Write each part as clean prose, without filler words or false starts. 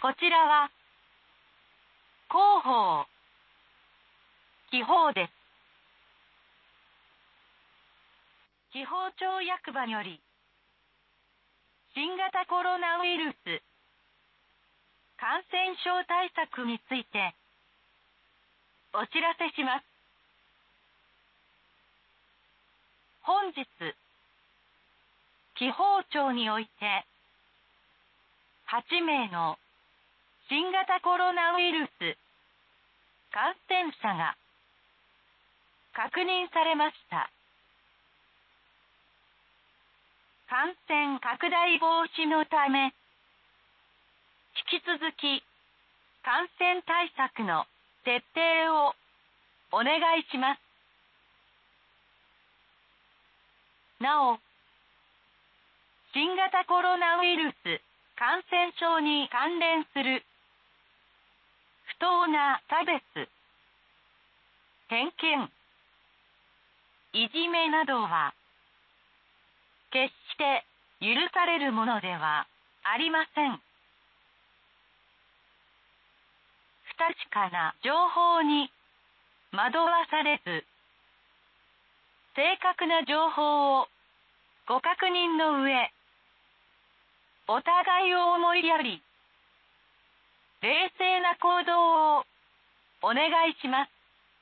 こちらは広報記法です。地方庁役場より新型コロナウイルス感染症対策についてお知らせします。本日、地方庁において8名の新型コロナウイルス感染者が確認されました。感染拡大防止のため、引き続き感染対策の徹底をお願いします。なお、新型コロナウイルス感染症に関連する不当な差別、偏見、いじめなどは決して許されるものではありません。不確かな情報に惑わされず、正確な情報をご確認の上、お互いを思いやり、冷静な行動をお願いします。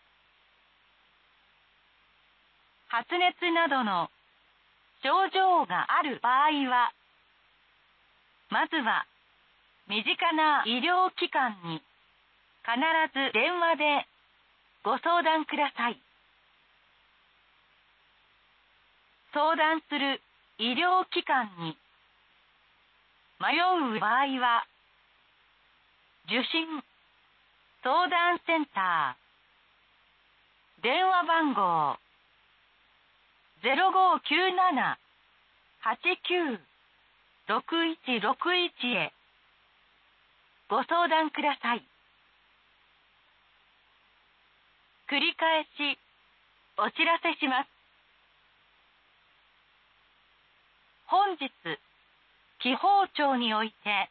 発熱などの症状がある場合は、まずは身近な医療機関に必ず電話でご相談ください。相談する医療機関に迷う場合は、受診相談センター電話番号 0597-89-6161 へご相談ください。繰り返しお知らせします。本日、地方庁において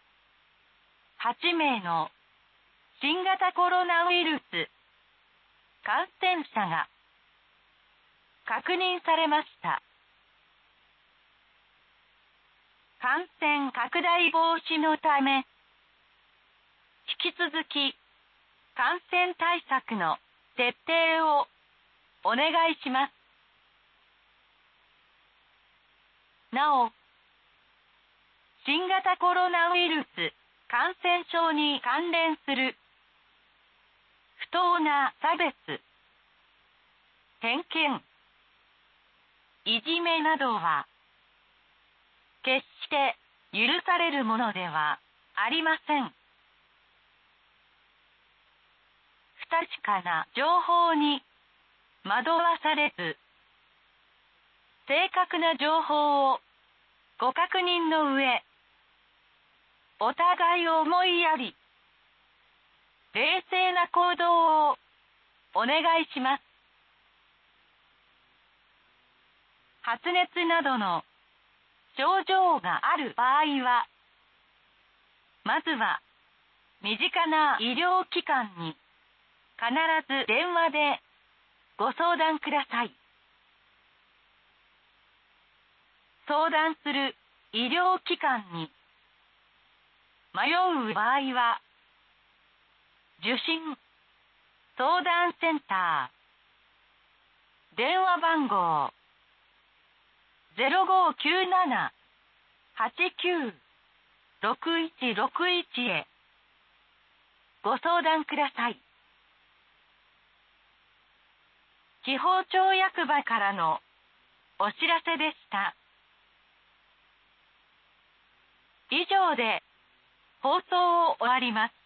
8名の新型コロナウイルス感染者が確認されました。感染拡大防止のため、引き続き感染対策の徹底をお願いします。なお、新型コロナウイルス感染症に関連する不当な差別、偏見、いじめなどは決して許されるものではありません。不確かな情報に惑わされず、正確な情報をご確認の上、お互いを思いやり、冷静な行動をお願いします。発熱などの症状がある場合は、まずは身近な医療機関に必ず電話でご相談ください。相談する医療機関に迷う場合は、受診相談センター電話番号 0597-89-6161 へご相談ください。地方庁役場からのお知らせでした。以上で放送を終わります。